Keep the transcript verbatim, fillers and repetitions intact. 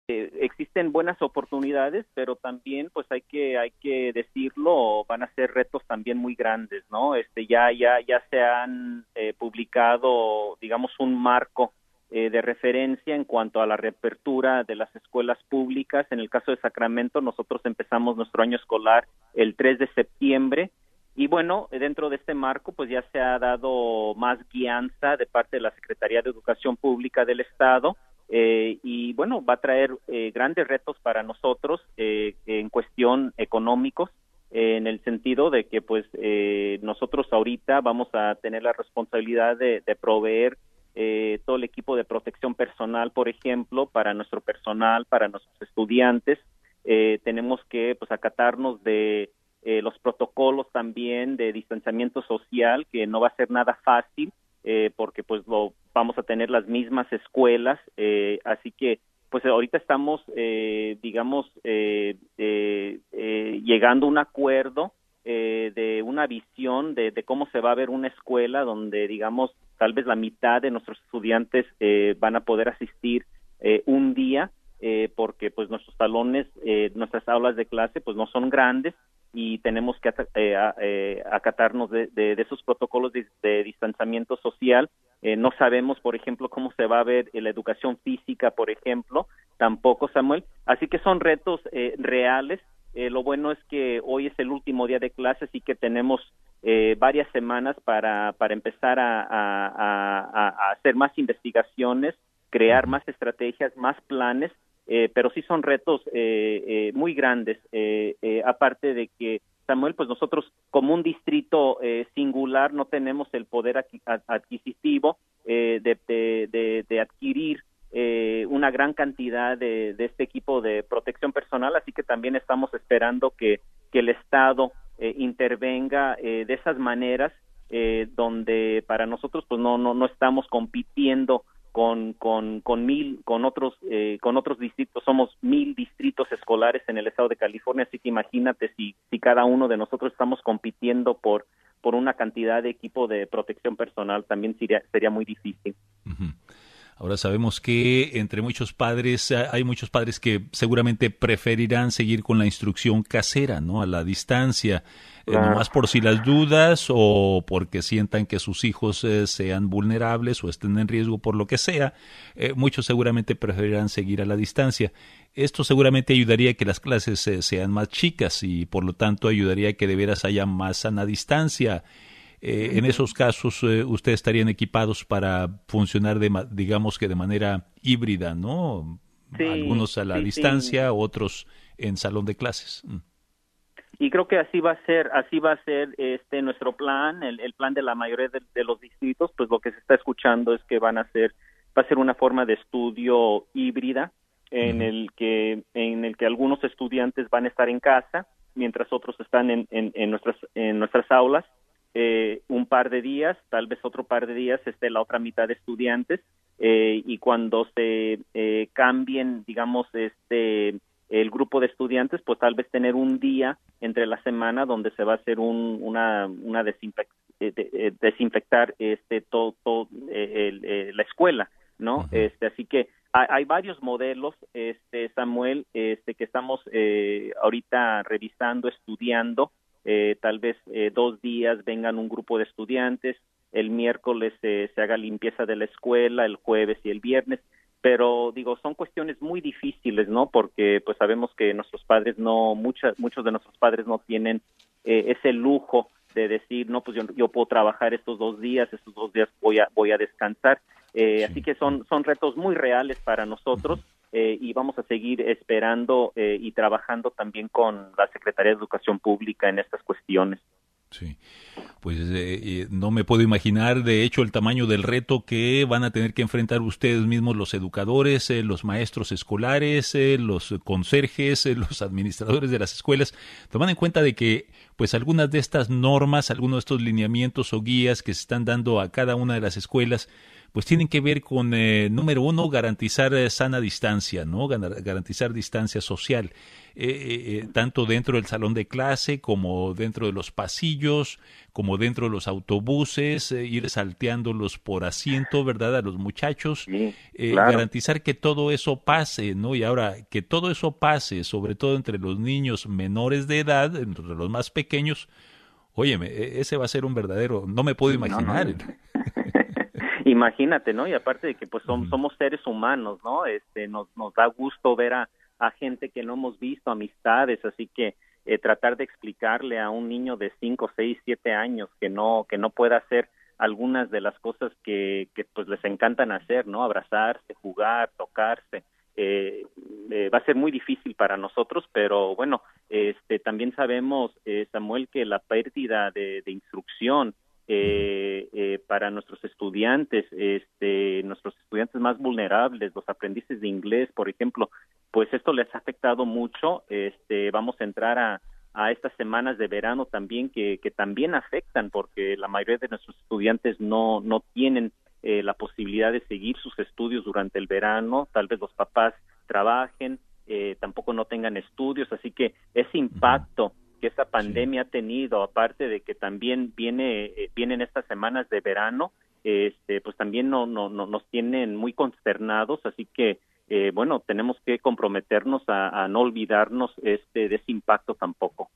eh, existen buenas oportunidades, pero también pues hay que hay que decirlo, van a ser retos también muy grandes, ¿no? Este ya ya ya se han eh, publicado, digamos, un marco eh, de referencia en cuanto a la reapertura de las escuelas públicas. En el caso de Sacramento, nosotros empezamos nuestro año escolar el tres de septiembre. Y bueno, dentro de este marco, pues ya se ha dado más guianza de parte de la Secretaría de Educación Pública del Estado, eh, y bueno, va a traer eh, grandes retos para nosotros eh, en cuestión económicos, eh, en el sentido de que pues eh, nosotros ahorita vamos a tener la responsabilidad de, de proveer eh, todo el equipo de protección personal, por ejemplo, para nuestro personal, para nuestros estudiantes. Eh, tenemos que pues acatarnos de Eh, los protocolos también de distanciamiento social, que no va a ser nada fácil, eh, porque pues lo, vamos a tener las mismas escuelas, eh, así que pues ahorita estamos, eh, digamos, eh, eh, eh, llegando a un acuerdo eh, de una visión de, de cómo se va a ver una escuela donde, digamos, tal vez la mitad de nuestros estudiantes eh, van a poder asistir eh, un día, eh, porque pues nuestros salones, eh, nuestras aulas de clase pues no son grandes, y tenemos que eh, eh, acatarnos de, de, de esos protocolos de, de distanciamiento social. Eh, no sabemos, por ejemplo, cómo se va a ver la educación física, por ejemplo, tampoco, Samuel. Así que son retos eh, reales. Eh, lo bueno es que hoy es el último día de clase, así que tenemos eh, varias semanas para, para empezar a, a, a, a hacer más investigaciones, crear más estrategias, más planes. Eh, pero sí son retos eh, eh, muy grandes, eh, eh, aparte de que, Samuel, pues nosotros como un distrito eh, singular no tenemos el poder adquisitivo eh, de, de, de, de adquirir eh, una gran cantidad de, de este equipo de protección personal, así que también estamos esperando que, que el Estado eh, intervenga eh, de esas maneras, eh, donde para nosotros pues no, no, no estamos compitiendo con con con mil con otros eh, con otros distritos. Somos mil distritos escolares en el estado de California, así que imagínate si si cada uno de nosotros estamos compitiendo por por una cantidad de equipo de protección personal, también sería sería muy difícil. Uh-huh. Ahora sabemos que entre muchos padres, hay muchos padres que seguramente preferirán seguir con la instrucción casera, ¿no? A la distancia, claro. eh, nomás por si las dudas o porque sientan que sus hijos eh, sean vulnerables o estén en riesgo por lo que sea, eh, muchos seguramente preferirán seguir a la distancia. Esto seguramente ayudaría a que las clases eh, sean más chicas y por lo tanto ayudaría a que de veras haya más sana distancia. Eh, en esos casos, eh, ustedes estarían equipados para funcionar, de, digamos que de manera híbrida, ¿no? Sí, algunos a la sí, distancia, sí. otros en salón de clases. Mm. Y creo que así va a ser, así va a ser este nuestro plan, el, el plan de la mayoría de, de los distritos. Pues lo que se está escuchando es que van a ser, va a ser una forma de estudio híbrida, en uh-huh. el que en el que algunos estudiantes van a estar en casa, mientras otros están en, en, en nuestras en nuestras aulas. Eh, un par de días, tal vez otro par de días esté la otra mitad de estudiantes, eh, y cuando se eh, cambien, digamos, este el grupo de estudiantes, pues tal vez tener un día entre la semana donde se va a hacer un, una una desinfec eh, de, eh, desinfectar este todo, todo eh, el, eh, la escuela, ¿no? Uh-huh. Este así que hay, hay varios modelos, este Samuel, este que estamos eh, ahorita revisando, estudiando. Eh, tal vez eh, dos días vengan un grupo de estudiantes, el miércoles eh, se haga limpieza de la escuela, el jueves y el viernes, pero digo, son cuestiones muy difíciles, ¿no? Porque pues sabemos que nuestros padres no, muchas, muchos de nuestros padres no tienen eh, ese lujo de decir, no, pues yo, yo puedo trabajar estos dos días, estos dos días voy a, voy a descansar, eh, sí. Así que son, son retos muy reales para nosotros. Eh, y vamos a seguir esperando eh, y trabajando también con la Secretaría de Educación Pública en estas cuestiones. Sí, pues eh, no me puedo imaginar, de hecho, el tamaño del reto que van a tener que enfrentar ustedes mismos, los educadores, eh, los maestros escolares, eh, los conserjes, eh, los administradores de las escuelas, tomando en cuenta de que pues algunas de estas normas, algunos de estos lineamientos o guías que se están dando a cada una de las escuelas, pues tienen que ver con, eh, número uno, garantizar eh, sana distancia, ¿no? Gar- garantizar distancia social, eh, eh, eh, tanto dentro del salón de clase como dentro de los pasillos, como dentro de los autobuses, eh, ir salteándolos por asiento, ¿verdad? A los muchachos, Sí, eh, claro. garantizar que todo eso pase, ¿no? Y ahora, que todo eso pase, sobre todo entre los niños menores de edad, entre los más pequeños, óyeme, e- ese va a ser un verdadero, no me puedo Sí, no, no. imaginar. Imagínate, ¿no? Y aparte de que pues som- Ujú. somos seres humanos, ¿no? Este, nos, nos da gusto ver a, a gente que no hemos visto, amistades, así que eh, tratar de explicarle a un niño de cinco, seis, siete años que no, que no pueda hacer algunas de las cosas que, que pues les encantan hacer, ¿no? Abrazarse, jugar, tocarse, eh, eh, va a ser muy difícil para nosotros, pero bueno, este, también sabemos, eh, Samuel, que la pérdida de, de instrucción Ujú. eh, eh, para nuestros estudiantes, este, nuestros estudiantes más vulnerables, los aprendices de inglés, por ejemplo, pues esto les ha afectado mucho. Este, vamos a entrar a, a estas semanas de verano también que, que también afectan porque la mayoría de nuestros estudiantes no, no tienen eh, la posibilidad de seguir sus estudios durante el verano, tal vez los papás trabajen, eh, tampoco no tengan estudios, así que ese Ujú. impacto que esta Sí. pandemia ha tenido, aparte de que también viene eh, vienen estas semanas de verano, este, pues también no, no, no nos tienen muy consternados, así que eh, bueno, tenemos que comprometernos a, a no olvidarnos este de ese impacto tampoco.